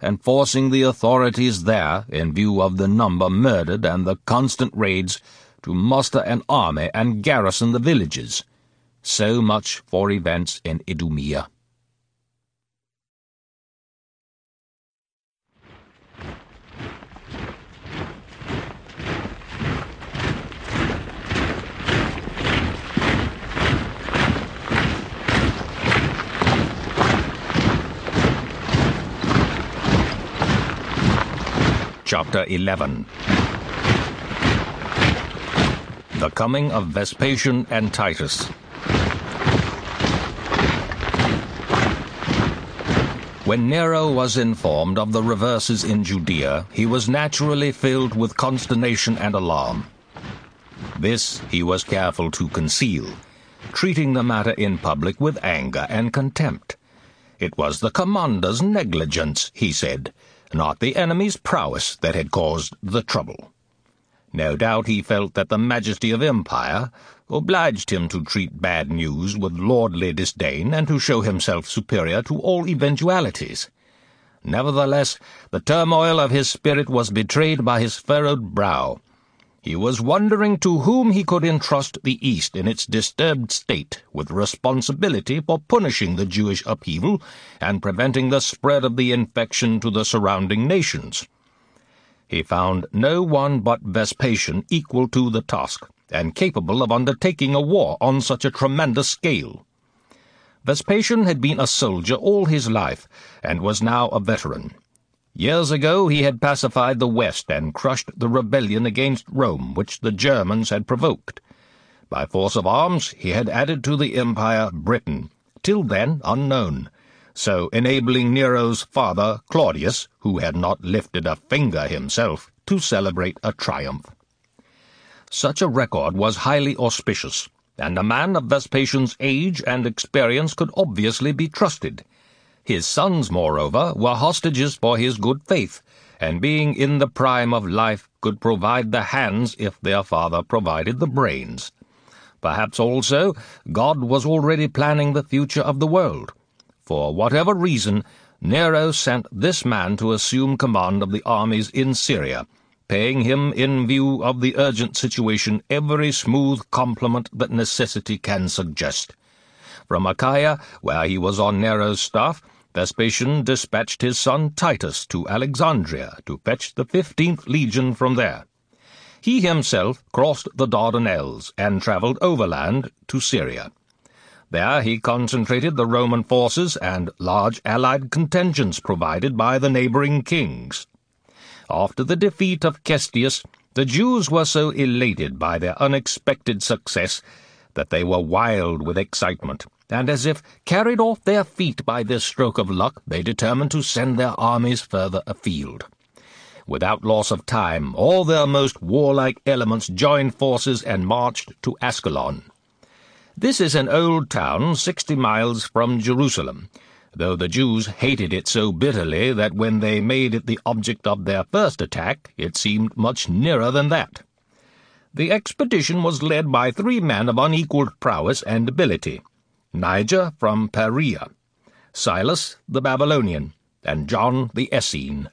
and forcing the authorities there, in view of the number murdered and the constant raids, to muster an army and garrison the villages. So much for events in Idumea. Chapter 11. The Coming of Vespasian and Titus. When Nero was informed of the reverses in Judea, he was naturally filled with consternation and alarm. This he was careful to conceal, treating the matter in public with anger and contempt. It was the commander's negligence, he said, not the enemy's prowess that had caused the trouble. No doubt he felt that the majesty of empire obliged him to treat bad news with lordly disdain and to show himself superior to all eventualities. Nevertheless, the turmoil of his spirit was betrayed by his furrowed brow. He was wondering to whom he could entrust the East in its disturbed state with responsibility for punishing the Jewish upheaval and preventing the spread of the infection to the surrounding nations. He found no one but Vespasian equal to the task and capable of undertaking a war on such a tremendous scale. Vespasian had been a soldier all his life and was now a veteran. Years ago he had pacified the West and crushed the rebellion against Rome which the Germans had provoked. By force of arms he had added to the empire Britain, till then unknown, so enabling Nero's father Claudius, who had not lifted a finger himself, to celebrate a triumph. Such a record was highly auspicious, and a man of Vespasian's age and experience could obviously be trusted. His sons, moreover, were hostages for his good faith, and being in the prime of life could provide the hands if their father provided the brains. Perhaps also God was already planning the future of the world. For whatever reason, Nero sent this man to assume command of the armies in Syria, paying him, in view of the urgent situation, every smooth compliment that necessity can suggest. From Achaia, where he was on Nero's staff, Vespasian dispatched his son Titus to Alexandria to fetch the 15th Legion from there. He himself crossed the Dardanelles and travelled overland to Syria. There he concentrated the Roman forces and large allied contingents provided by the neighbouring kings. After the defeat of Cestius, the Jews were so elated by their unexpected success that they were wild with excitement, and as if carried off their feet by this stroke of luck, they determined to send their armies further afield. Without loss of time, all their most warlike elements joined forces and marched to Ascalon. This is an old town 60 miles from Jerusalem, though the Jews hated it so bitterly that when they made it the object of their first attack, it seemed much nearer than that. The expedition was led by 3 men of unequalled prowess and ability: Niger from Perea, Silas the Babylonian, and John the Essene.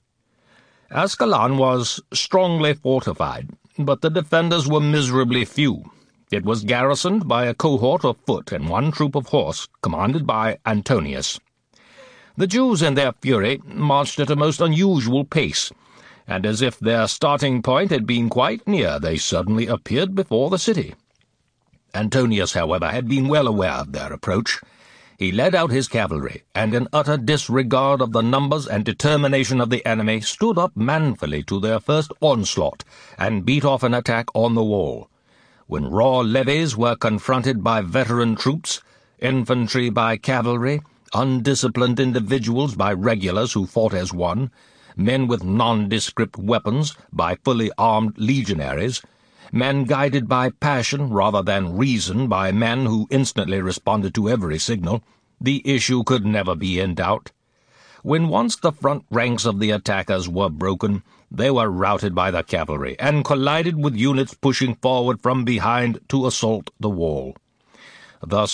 Ascalon was strongly fortified, but the defenders were miserably few. It was garrisoned by a cohort of foot and 1 troop of horse, commanded by Antonius. The Jews in their fury marched at a most unusual pace, and as if their starting point had been quite near, they suddenly appeared before the city. Antonius, however, had been well aware of their approach. He led out his cavalry, and in utter disregard of the numbers and determination of the enemy, stood up manfully to their first onslaught, and beat off an attack on the wall. When raw levies were confronted by veteran troops, infantry by cavalry, undisciplined individuals by regulars who fought as one, men with nondescript weapons by fully armed legionaries, men guided by passion rather than reason by men who instantly responded to every signal, the issue could never be in doubt. When once the front ranks of the attackers were broken, they were routed by the cavalry and collided with units pushing forward from behind to assault the wall. Thus,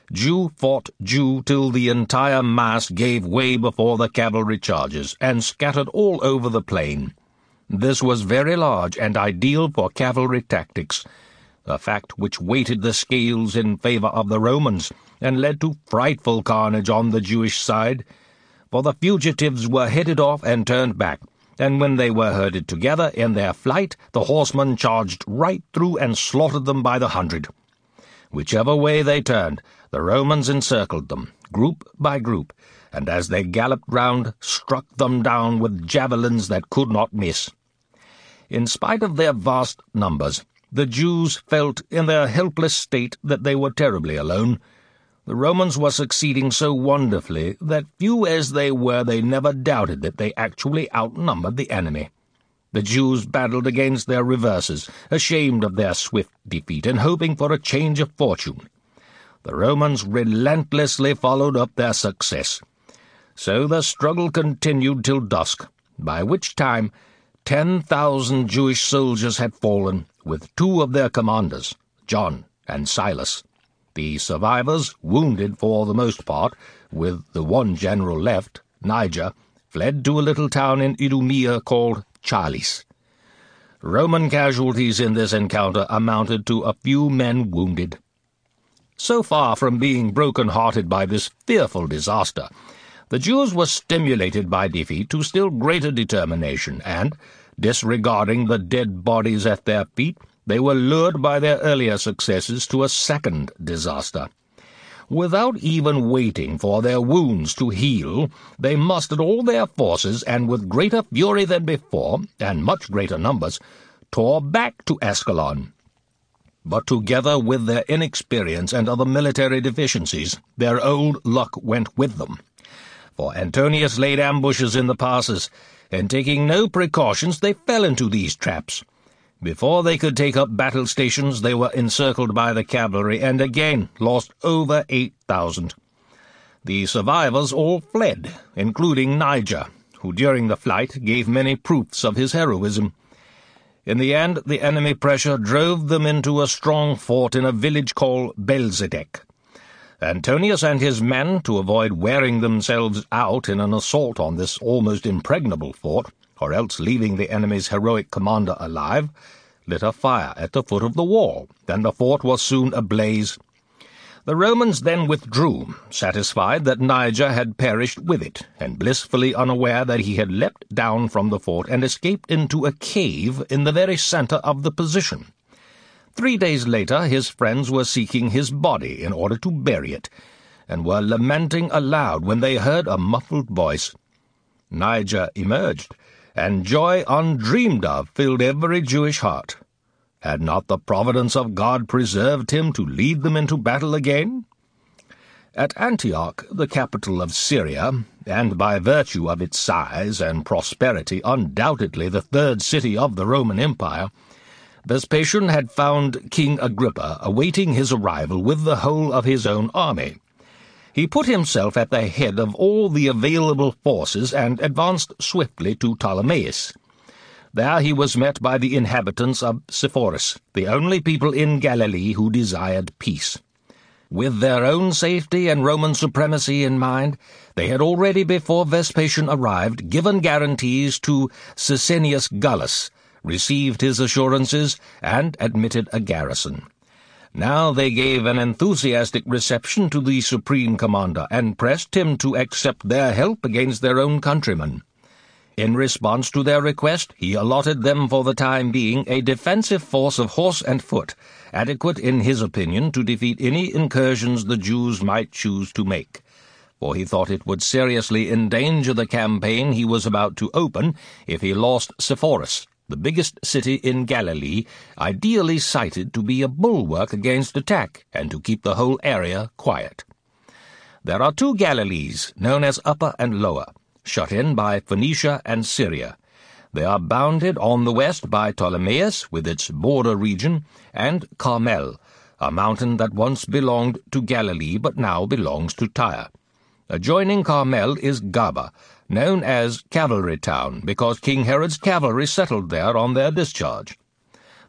Jew fought Jew till the entire mass gave way before the cavalry charges, and scattered all over the plain. This was very large and ideal for cavalry tactics, a fact which weighted the scales in favor of the Romans, and led to frightful carnage on the Jewish side, for the fugitives were headed off and turned back, and when they were herded together in their flight, the horsemen charged right through and slaughtered them by the hundred. Whichever way they turned, the Romans encircled them, group by group, and as they galloped round, struck them down with javelins that could not miss. In spite of their vast numbers, the Jews felt in their helpless state that they were terribly alone. The Romans were succeeding so wonderfully that, few as they were, they never doubted that they actually outnumbered the enemy. The Jews battled against their reverses, ashamed of their swift defeat and hoping for a change of fortune. The Romans relentlessly followed up their success. So the struggle continued till dusk, by which time 10,000 Jewish soldiers had fallen, with two of their commanders, John and Silas. The survivors, wounded for the most part, with the one general left, Niger, fled to a little town in Idumea called Challis. Roman casualties in this encounter amounted to a few men wounded. So far from being broken-hearted by this fearful disaster, the Jews were stimulated by defeat to still greater determination, and, disregarding the dead bodies at their feet, they were lured by their earlier successes to a second disaster. Without even waiting for their wounds to heal, they mustered all their forces, and with greater fury than before, and much greater numbers, tore back to Ascalon. But together with their inexperience and other military deficiencies, their old luck went with them. For Antonius laid ambushes in the passes, and taking no precautions, they fell into these traps. Before they could take up battle stations, they were encircled by the cavalry, and again lost over 8,000. The survivors all fled, including Niger, who during the flight gave many proofs of his heroism. In the end, the enemy pressure drove them into a strong fort in a village called Belzedek. Antonius and his men, to avoid wearing themselves out in an assault on this almost impregnable fort, or else leaving the enemy's heroic commander alive, lit a fire at the foot of the wall, and the fort was soon ablaze. The Romans then withdrew, satisfied that Niger had perished with it, and blissfully unaware that he had leapt down from the fort and escaped into a cave in the very center of the position. 3 days later his friends were seeking his body in order to bury it, and were lamenting aloud when they heard a muffled voice. Niger emerged, and joy undreamed of filled every Jewish heart. Had not the providence of God preserved him to lead them into battle again? At Antioch, the capital of Syria, and by virtue of its size and prosperity undoubtedly the third city of the Roman Empire, Vespasian had found King Agrippa awaiting his arrival with the whole of his own army. He put himself at the head of all the available forces and advanced swiftly to Ptolemais. There he was met by the inhabitants of Sepphoris, the only people in Galilee who desired peace. With their own safety and Roman supremacy in mind, they had already before Vespasian arrived given guarantees to Sicinius Gallus, received his assurances, and admitted a garrison. Now they gave an enthusiastic reception to the supreme commander, and pressed him to accept their help against their own countrymen. In response to their request, he allotted them for the time being a defensive force of horse and foot, adequate in his opinion to defeat any incursions the Jews might choose to make, for he thought it would seriously endanger the campaign he was about to open if he lost Sepphoris, the biggest city in Galilee, ideally sited to be a bulwark against attack and to keep the whole area quiet. There are 2 Galilees, known as Upper and Lower, shut in by Phoenicia and Syria. They are bounded on the west by Ptolemais, with its border region, and Carmel, a mountain that once belonged to Galilee but now belongs to Tyre. Adjoining Carmel is Gaba, known as Cavalry Town, because King Herod's cavalry settled there on their discharge.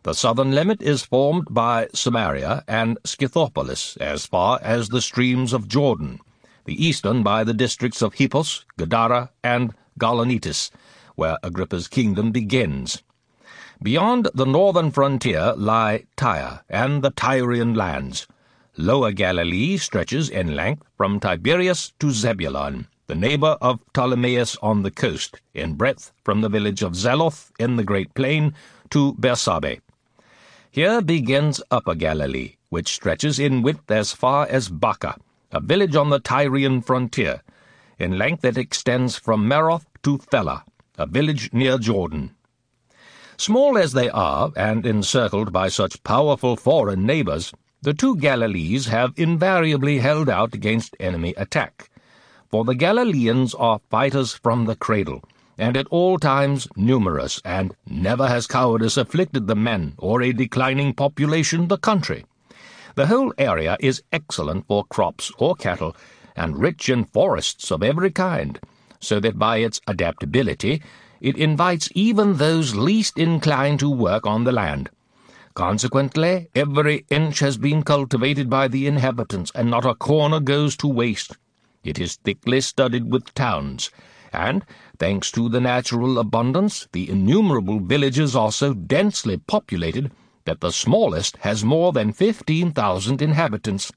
The southern limit is formed by Samaria and Scythopolis as far as the streams of Jordan, the eastern by the districts of Hippos, Gadara, and Gaulonitis, where Agrippa's kingdom begins. Beyond the northern frontier lie Tyre and the Tyrian lands. Lower Galilee stretches in length from Tiberias to Zebulun, the neighbor of Ptolemais on the coast, in breadth from the village of Zeloth in the Great Plain to Bersabe. Here begins Upper Galilee, which stretches in width as far as Baca, a village on the Tyrian frontier. In length it extends from Meroth to Thela, a village near Jordan. Small as they are, and encircled by such powerful foreign neighbors, the two Galilees have invariably held out against enemy attack. For the Galileans are fighters from the cradle, and at all times numerous, and never has cowardice afflicted the men, or a declining population the country. The whole area is excellent for crops or cattle, and rich in forests of every kind, so that by its adaptability it invites even those least inclined to work on the land. Consequently, every inch has been cultivated by the inhabitants, and not a corner goes to waste. It is thickly studded with towns, and, thanks to the natural abundance, the innumerable villages are so densely populated that the smallest has more than 15,000 inhabitants.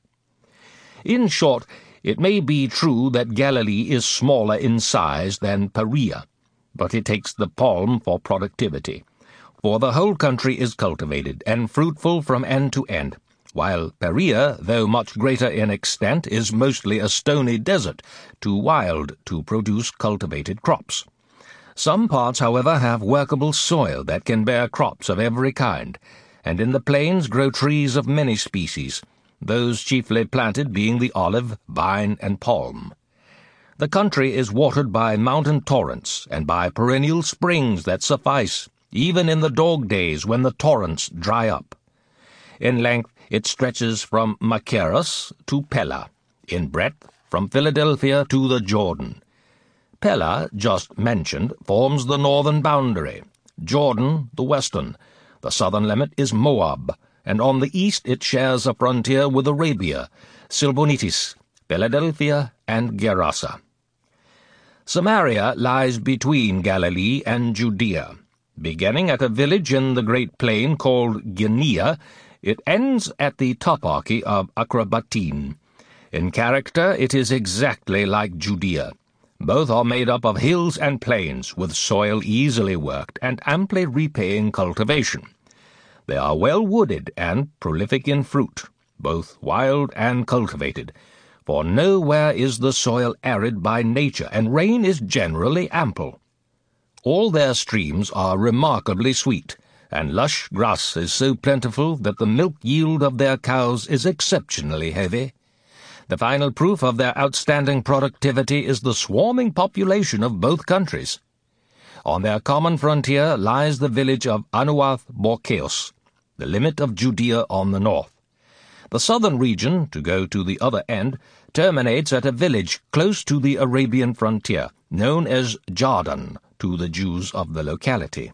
In short, it may be true that Galilee is smaller in size than Perea, but it takes the palm for productivity, for the whole country is cultivated and fruitful from end to end, while Perea, though much greater in extent, is mostly a stony desert, too wild to produce cultivated crops. Some parts, however, have workable soil that can bear crops of every kind, and in the plains grow trees of many species, those chiefly planted being the olive, vine, and palm. The country is watered by mountain torrents and by perennial springs that suffice, even in the dog days when the torrents dry up. In length, it stretches from Machaerus to Pella, in breadth from Philadelphia to the Jordan. Pella, just mentioned, forms the northern boundary, Jordan the western. The southern limit is Moab, and on the east it shares a frontier with Arabia, Silbonitis, Philadelphia, and Gerasa. Samaria lies between Galilee and Judea. Beginning at a village in the Great Plain called Genea, it ends at the toparchy of Acrabattene. In character it is exactly like Judea. Both are made up of hills and plains, with soil easily worked and amply repaying cultivation. They are well wooded and prolific in fruit, both wild and cultivated, for nowhere is the soil arid by nature, and rain is generally ample. All their streams are remarkably sweet, and lush grass is so plentiful that the milk yield of their cows is exceptionally heavy. The final proof of their outstanding productivity is the swarming population of both countries. On their common frontier lies the village of Anuath Borceos, the limit of Judea on the north. The southern region, to go to the other end, terminates at a village close to the Arabian frontier, known as Jardan to the Jews of the locality.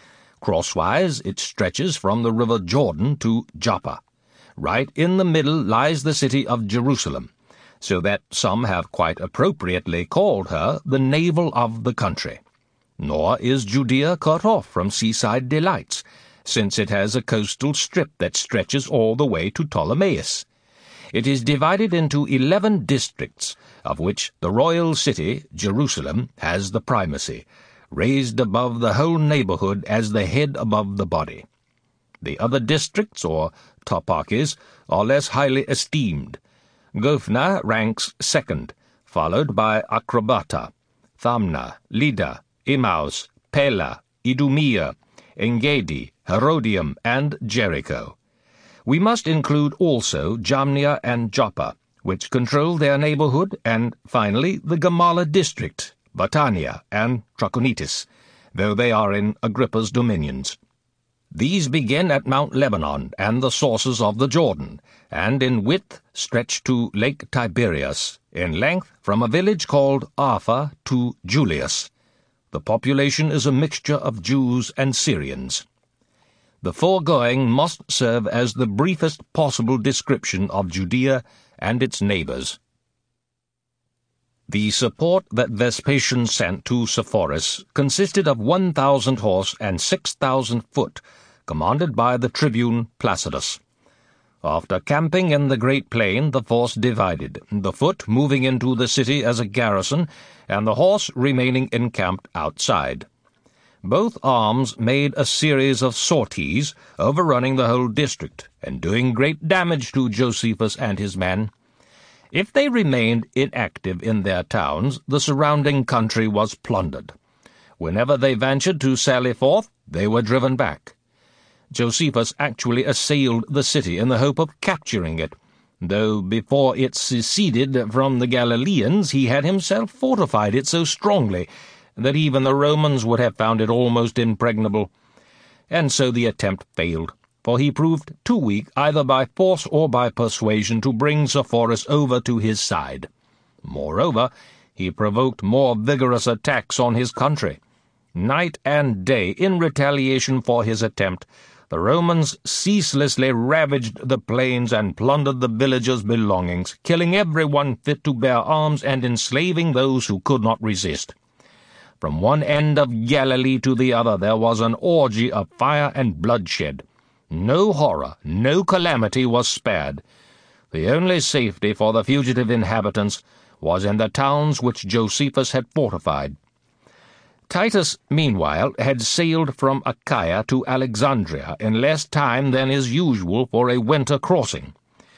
Crosswise it stretches from the river Jordan to Joppa. Right in the middle lies the city of Jerusalem, so that some have quite appropriately called her the navel of the country. Nor is Judea cut off from seaside delights, since it has a coastal strip that stretches all the way to Ptolemais. It is divided into 11 districts, of which the royal city, Jerusalem, has the primacy, raised above the whole neighborhood as the head above the body. The other districts, or toparchies, are less highly esteemed. Gophna ranks second, followed by Acrabata, Thamna, Lida, Emmaus, Pella, Idumea, Engedi, Herodium, and Jericho. We must include also Jamnia and Joppa, which control their neighborhood, and finally the Gamala district, Battania, and Trachonitis, though they are in Agrippa's dominions. These begin at Mount Lebanon and the sources of the Jordan, and in width stretch to Lake Tiberias, in length from a village called Arpha to Julius. The population is a mixture of Jews and Syrians. The foregoing must serve as the briefest possible description of Judea and its neighbors. The support that Vespasian sent to Sepphoris consisted of 1,000 horse and 6,000 foot, commanded by the tribune Placidus. After camping in the Great Plain, the force divided, the foot moving into the city as a garrison, and the horse remaining encamped outside. Both arms made a series of sorties, overrunning the whole district, and doing great damage to Josephus and his men. If they remained inactive in their towns, the surrounding country was plundered. Whenever they ventured to sally forth, they were driven back. Josephus actually assailed the city in the hope of capturing it, though before it seceded from the Galileans he had himself fortified it so strongly that even the Romans would have found it almost impregnable. And so the attempt failed, for he proved too weak either by force or by persuasion to bring Sepphoris over to his side. Moreover, he provoked more vigorous attacks on his country. Night and day, in retaliation for his attempt, the Romans ceaselessly ravaged the plains and plundered the villagers' belongings, killing everyone fit to bear arms and enslaving those who could not resist. From one end of Galilee to the other there was an orgy of fire and bloodshed. No horror, no calamity was spared. The only safety for the fugitive inhabitants was in the towns which Josephus had fortified. Titus, meanwhile, had sailed from Achaia to Alexandria in less time than is usual for a winter crossing.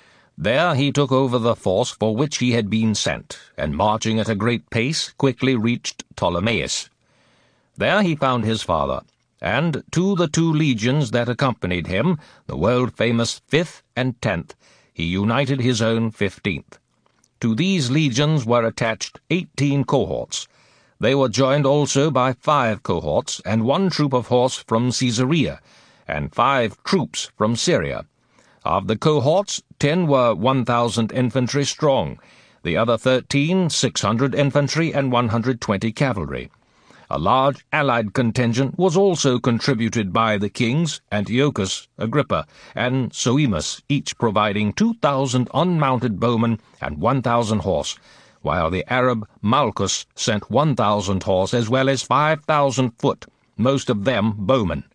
There he took over the force for which he had been sent, and marching at a great pace, quickly reached Ptolemais. There he found his father, and to the 2 legions that accompanied him, the world-famous 5th and 10th, he united his own 15th. To these legions were attached 18 cohorts. They were joined also by 5 cohorts and 1 troop of horse from Caesarea, and 5 troops from Syria. Of the cohorts, 10 were 1,000 infantry strong, the other 13 600 infantry and 120 cavalry. A large allied contingent was also contributed by the kings, Antiochus, Agrippa, and Soemus, each providing 2,000 unmounted bowmen and 1,000 horse, while the Arab Malchus sent 1,000 horse as well as 5,000 foot, most of them bowmen.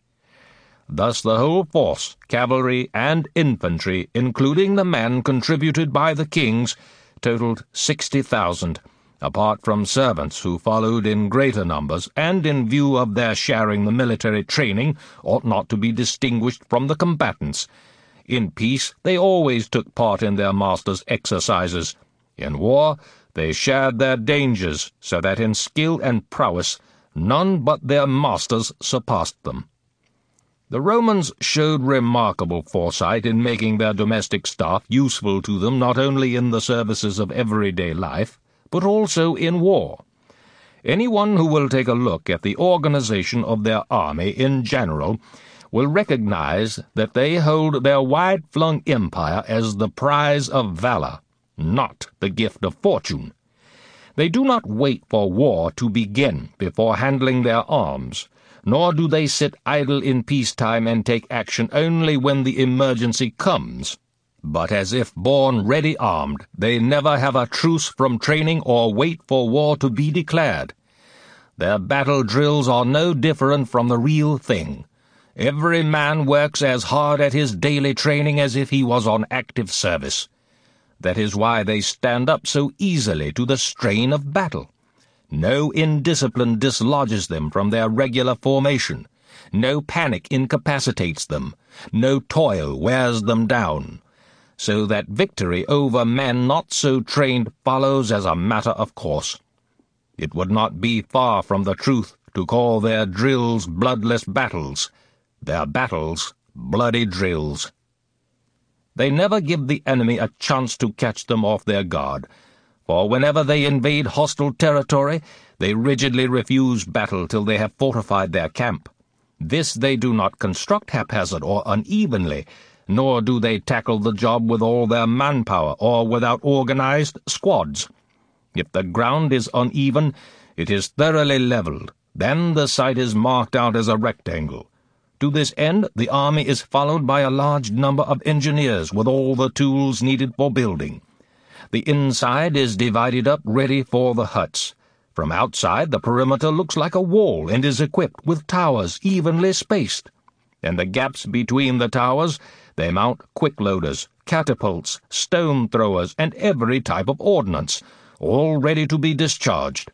Thus the whole force, cavalry and infantry, including the men contributed by the kings, totaled 60,000, apart from servants who followed in greater numbers, and in view of their sharing the military training, ought not to be distinguished from the combatants. In peace they always took part in their masters' exercises. In war they shared their dangers, so that in skill and prowess none but their masters surpassed them. The Romans showed remarkable foresight in making their domestic staff useful to them not only in the services of everyday life, but also in war. Anyone who will take a look at the organization of their army in general will recognize that they hold their wide-flung empire as the prize of valor, not the gift of fortune. They do not wait for war to begin before handling their arms, nor do they sit idle in peacetime and take action only when the emergency comes. But as if born ready-armed, they never have a truce from training or wait for war to be declared. Their battle drills are no different from the real thing. Every man works as hard at his daily training as if he was on active service. That is why they stand up so easily to the strain of battle. No indiscipline dislodges them from their regular formation. No panic incapacitates them. No toil wears them down. So that victory over men not so trained follows as a matter of course. It would not be far from the truth to call their drills bloodless battles, their battles bloody drills. They never give the enemy a chance to catch them off their guard, for whenever they invade hostile territory, they rigidly refuse battle till they have fortified their camp. This they do not construct haphazard or unevenly, nor do they tackle the job with all their manpower or without organized squads. If the ground is uneven, it is thoroughly leveled. Then the site is marked out as a rectangle. To this end, the army is followed by a large number of engineers with all the tools needed for building. The inside is divided up ready for the huts. From outside, the perimeter looks like a wall and is equipped with towers evenly spaced. In the gaps between the towers, they mount quick-loaders, catapults, stone-throwers, and every type of ordnance, all ready to be discharged.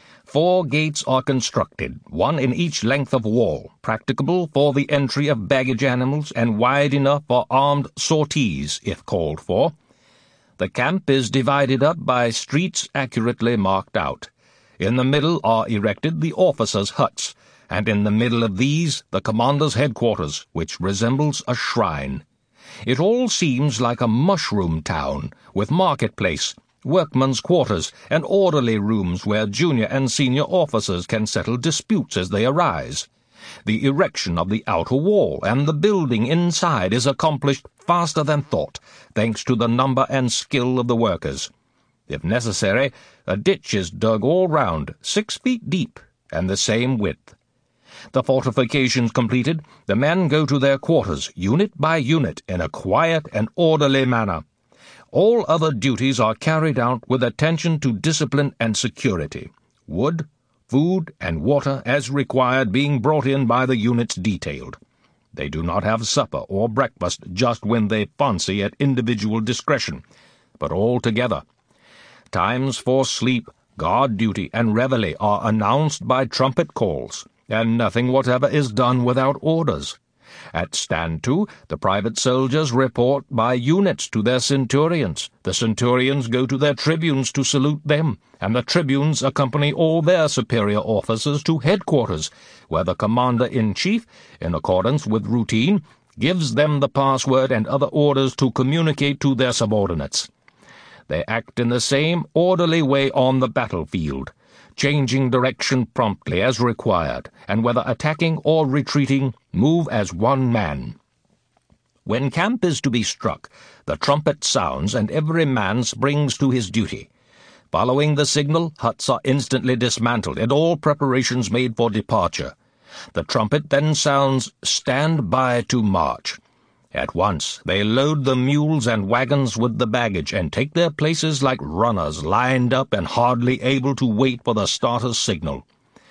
4 gates are constructed, 1 in each length of wall, practicable for the entry of baggage animals and wide enough for armed sorties, if called for. The camp is divided up by streets accurately marked out. In the middle are erected the officers' huts, and in the middle of these the commander's headquarters, which resembles a shrine. It all seems like a mushroom town, with marketplace, workmen's quarters, and orderly rooms where junior and senior officers can settle disputes as they arise. The erection of the outer wall and the building inside is accomplished faster than thought, thanks to the number and skill of the workers. If necessary, a ditch is dug all round, 6 feet deep, and the same width. The fortifications completed, the men go to their quarters, unit by unit, in a quiet and orderly manner. All other duties are carried out with attention to discipline and security, wood, food, and water as required being brought in by the units detailed. They do not have supper or breakfast just when they fancy at individual discretion, but all together. Times for sleep, guard duty, and reveille are announced by trumpet calls, and nothing whatever is done without orders. At stand to, the private soldiers report by units to their centurions. The centurions go to their tribunes to salute them, and the tribunes accompany all their superior officers to headquarters, where the commander-in-chief, in accordance with routine, gives them the password and other orders to communicate to their subordinates. They act in the same orderly way on the battlefield, changing direction promptly as required, and whether attacking or retreating, move as one man. When camp is to be struck, the trumpet sounds and every man springs to his duty. Following the signal, huts are instantly dismantled and all preparations made for departure. The trumpet then sounds, "Stand by to march." At once they load the mules and wagons with the baggage and take their places like runners lined up and hardly able to wait for the starter's signal.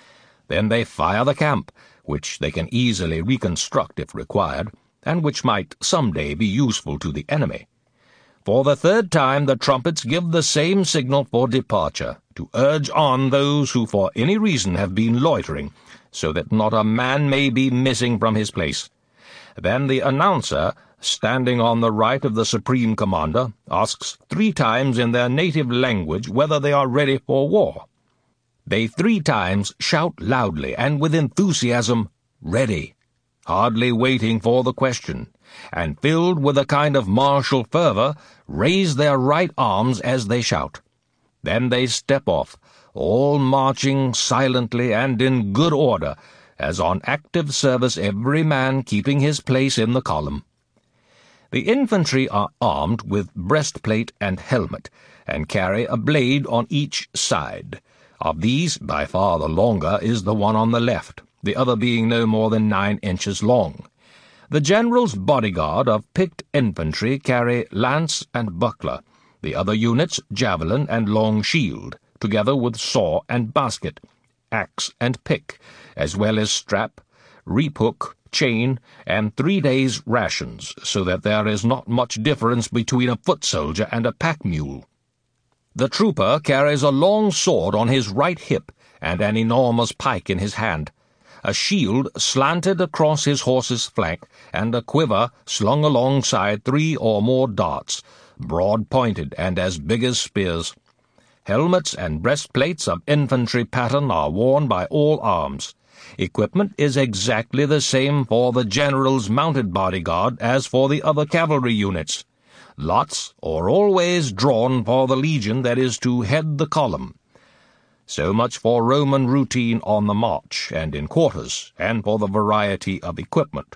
Then they fire the camp, which they can easily reconstruct if required, and which might some day be useful to the enemy. For the 3rd time the trumpets give the same signal for departure, to urge on those who for any reason have been loitering, so that not a man may be missing from his place. Then the announcer, standing on the right of the supreme commander, asks 3 times in their native language whether they are ready for war. They 3 times shout loudly and with enthusiasm, "Ready," hardly waiting for the question, and filled with a kind of martial fervor, raise their right arms as they shout. Then they step off, all marching silently and in good order, as on active service every man keeping his place in the column. The infantry are armed with breastplate and helmet, and carry a blade on each side. Of these, by far the longer is the one on the left, the other being no more than 9 inches long. The general's bodyguard of picked infantry carry lance and buckler, the other units javelin and long shield, together with saw and basket, axe and pick, as well as strap, reap hook, chain, and 3 days' rations, so that there is not much difference between a foot soldier and a pack mule. The trooper carries a long sword on his right hip and an enormous pike in his hand, a shield slanted across his horse's flank, and a quiver slung alongside 3 or more darts, broad-pointed and as big as spears. Helmets and breastplates of infantry pattern are worn by all arms. Equipment is exactly the same for the general's mounted bodyguard as for the other cavalry units. Lots are always drawn for the legion that is to head the column. So much for Roman routine on the march and in quarters, and for the variety of equipment.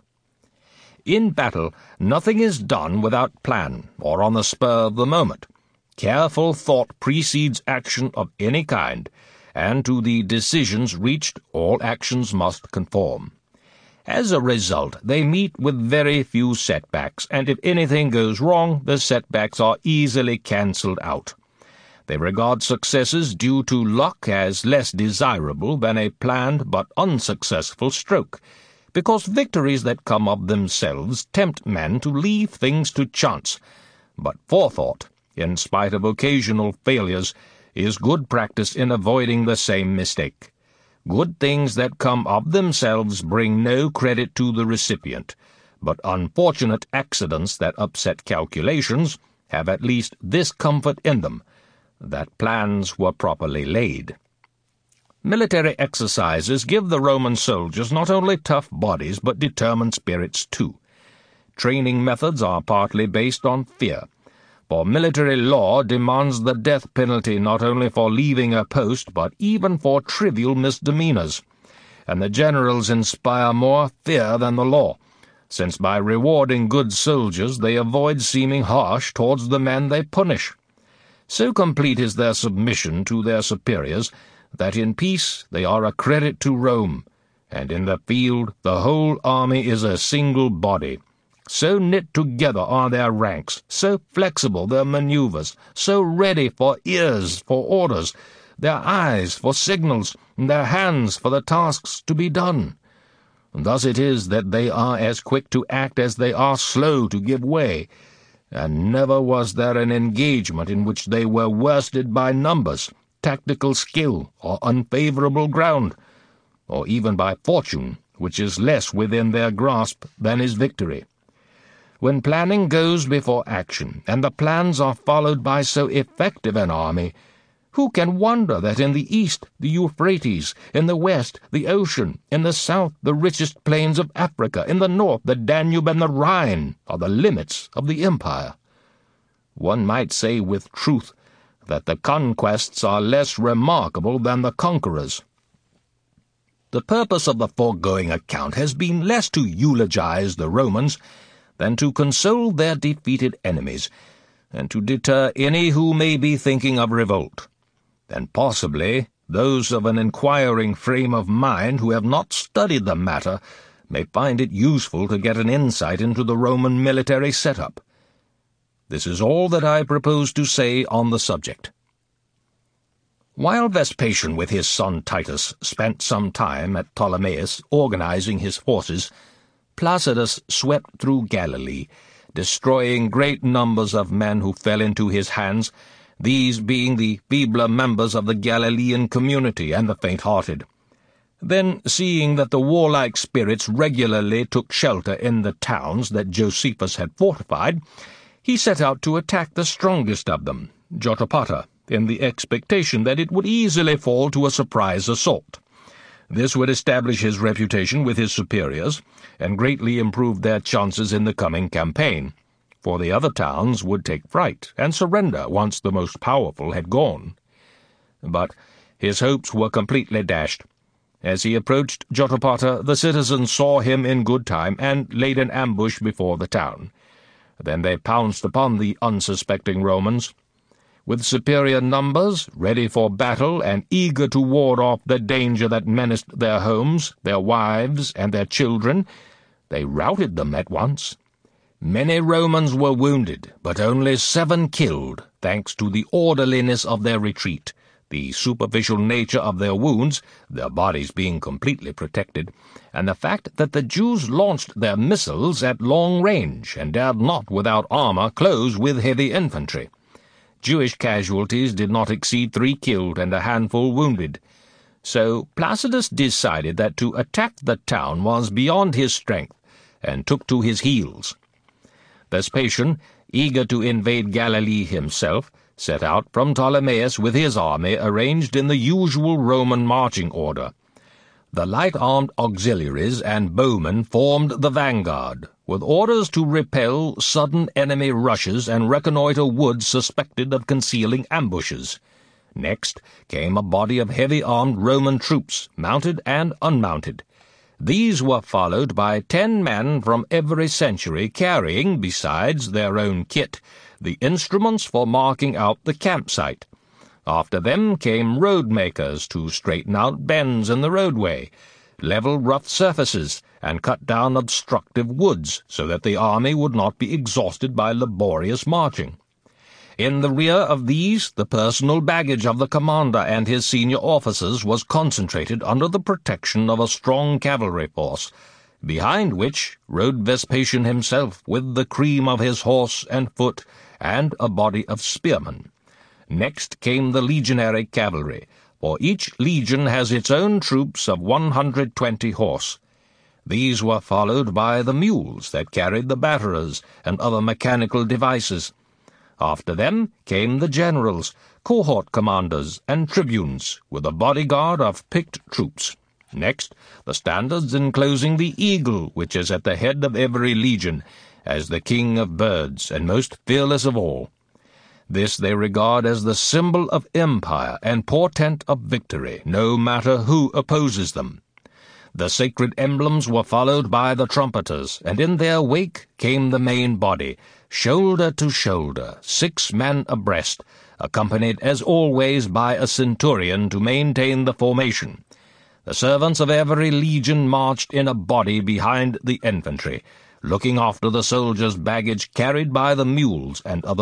In battle, nothing is done without plan or on the spur of the moment. Careful thought precedes action of any kind, and to the decisions reached all actions must conform. As a result, they meet with very few setbacks, and if anything goes wrong, the setbacks are easily cancelled out. They regard successes due to luck as less desirable than a planned but unsuccessful stroke, because victories that come of themselves tempt men to leave things to chance. But forethought, in spite of occasional failures, is good practice in avoiding the same mistake. Good things that come of themselves bring no credit to the recipient, but unfortunate accidents that upset calculations have at least this comfort in them, that plans were properly laid. Military exercises give the Roman soldiers not only tough bodies but determined spirits too. Training methods are partly based on fear, for military law demands the death penalty not only for leaving a post but even for trivial misdemeanors, and the generals inspire more fear than the law, since by rewarding good soldiers they avoid seeming harsh towards the men they punish. So complete is their submission to their superiors that in peace they are a credit to Rome, and in the field the whole army is a single body. So knit together are their ranks, so flexible their maneuvers, so ready for ears for orders, their eyes for signals, and their hands for the tasks to be done. Thus it is that they are as quick to act as they are slow to give way, and never was there an engagement in which they were worsted by numbers, tactical skill, or unfavourable ground, or even by fortune, which is less within their grasp than is victory. When planning goes before action, and the plans are followed by so effective an army, who can wonder that in the east the Euphrates, in the west the ocean, in the south the richest plains of Africa, in the north the Danube and the Rhine are the limits of the empire? One might say with truth that the conquests are less remarkable than the conquerors. The purpose of the foregoing account has been less to eulogize the Romans than to console their defeated enemies, and to deter any who may be thinking of revolt, and possibly those of an inquiring frame of mind who have not studied the matter may find it useful to get an insight into the Roman military setup. This is all that I propose to say on the subject. While Vespasian with his son Titus spent some time at Ptolemais organizing his forces, Placidus swept through Galilee, destroying great numbers of men who fell into his hands, these being the feebler members of the Galilean community and the faint-hearted. Then, seeing that the warlike spirits regularly took shelter in the towns that Josephus had fortified, he set out to attack the strongest of them, Jotapata, in the expectation that it would easily fall to a surprise assault. This would establish his reputation with his superiors, and greatly improve their chances in the coming campaign, for the other towns would take fright and surrender once the most powerful had gone. But his hopes were completely dashed. As he approached Jotapata, the citizens saw him in good time and laid an ambush before the town. Then they pounced upon the unsuspecting Romans. With superior numbers, ready for battle, and eager to ward off the danger that menaced their homes, their wives, and their children, they routed them at once. Many Romans were wounded, but only 7 killed, thanks to the orderliness of their retreat, the superficial nature of their wounds, their bodies being completely protected, and the fact that the Jews launched their missiles at long range, and dared not without armor close with heavy infantry. Jewish casualties did not exceed 3 killed and a handful wounded. So Placidus decided that to attack the town was beyond his strength, and took to his heels. Vespasian, eager to invade Galilee himself, set out from Ptolemais with his army arranged in the usual Roman marching order. The light-armed auxiliaries and bowmen formed the vanguard, with orders to repel sudden enemy rushes and reconnoitre woods suspected of concealing ambushes. Next came a body of heavy-armed Roman troops, mounted and unmounted. These were followed by 10 men from every century carrying, besides their own kit, the instruments for marking out the campsite. After them came road-makers to straighten out bends in the roadway, level rough surfaces, and cut down obstructive woods so that the army would not be exhausted by laborious marching. In the rear of these, the personal baggage of the commander and his senior officers was concentrated under the protection of a strong cavalry force, behind which rode Vespasian himself with the cream of his horse and foot and a body of spearmen. Next came the legionary cavalry, for each legion has its own troops of 120 horse. These were followed by the mules that carried the batterers and other mechanical devices. After them came the generals, cohort commanders, and tribunes, with a bodyguard of picked troops. Next, the standards enclosing the eagle, which is at the head of every legion, as the king of birds and most fearless of all. This they regard as the symbol of empire and portent of victory, no matter who opposes them. The sacred emblems were followed by the trumpeters, and in their wake came the main body, shoulder to shoulder, 6 men abreast, accompanied as always by a centurion to maintain the formation. The servants of every legion marched in a body behind the infantry, looking after the soldiers' baggage carried by the mules and other